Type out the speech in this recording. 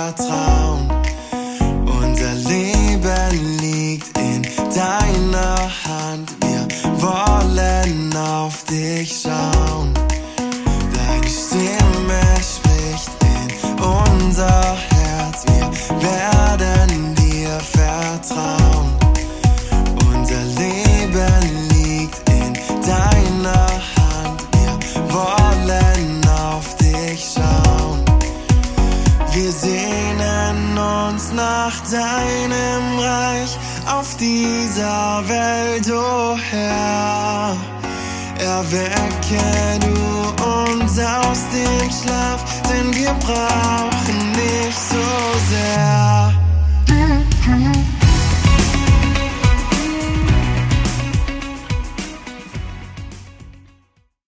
vertrauen. Unser Leben liegt in deiner Hand. Wir wollen auf dich schauen. Deine Stimme spricht in unser Herz. Wir werden dir vertrauen. Unser Leben liegt in deiner Hand. Wir wollen auf dich schauen. Wir sehnen uns nach deinem Reich auf dieser Welt, o Herr. Erwecke du uns aus dem Schlaf, denn wir brauchen dich so sehr.